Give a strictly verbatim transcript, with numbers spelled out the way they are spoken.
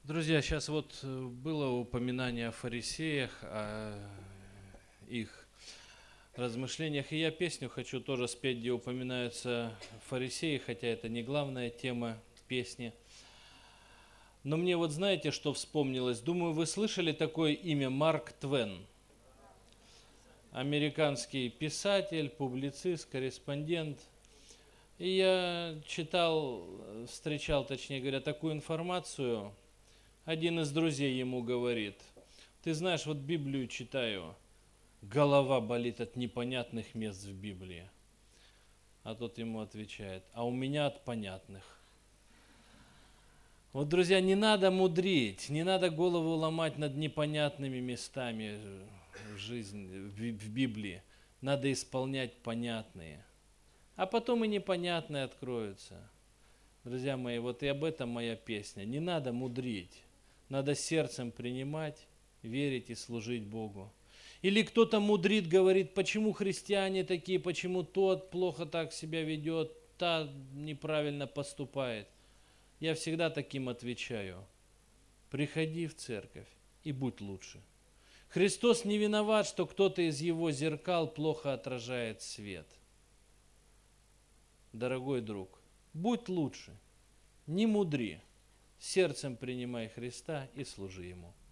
Друзья, сейчас вот э, было упоминание о фарисеях, о их размышлениях, и я песню хочу тоже спеть, где упоминаются фарисеи, хотя это не главная тема песни. Но мне вот знаете, что вспомнилось? Думаю, вы слышали такое имя Марк Твен. Американский писатель, публицист, корреспондент. И я читал, встречал, точнее говоря, такую информацию. Один из друзей ему говорит: ты знаешь, вот Библию читаю, голова болит от непонятных мест в Библии. А тот ему отвечает: а у меня от понятных. Вот, друзья, не надо мудрить, не надо голову ломать над непонятными местами в жизни, в Библии. Надо исполнять понятные. А потом и непонятные откроются. Друзья мои, вот и об этом моя песня. Не надо мудрить. Надо сердцем принимать, верить и служить Богу. Или кто-то мудрит, говорит, почему христиане такие, почему тот плохо так себя ведет, та неправильно поступает. Я всегда таким отвечаю: приходи в церковь и будь лучше. Христос не виноват, что кто-то из его зеркал плохо отражает свет. Дорогой друг, будь лучше, не мудри, сердцем принимай Христа и служи Ему.